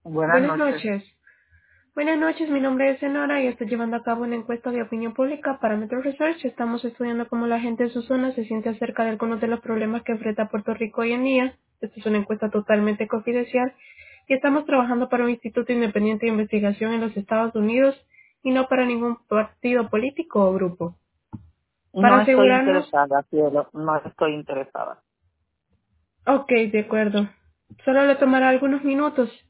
Buenas Buenas noches. noches. Buenas noches, mi nombre es Senora y estoy llevando a cabo una encuesta de opinión pública para Metro Research. Estamos estudiando cómo la gente de su zona se siente acerca de algunos de los problemas que enfrenta Puerto Rico hoy en día. Esta es una encuesta totalmente confidencial y estamos trabajando para un instituto independiente de investigación en los Estados Unidos y no para ningún partido político o grupo. No Para estoy asegurarnos... interesada, cielo. No estoy interesada. Ok, de acuerdo. Solo le tomará algunos minutos.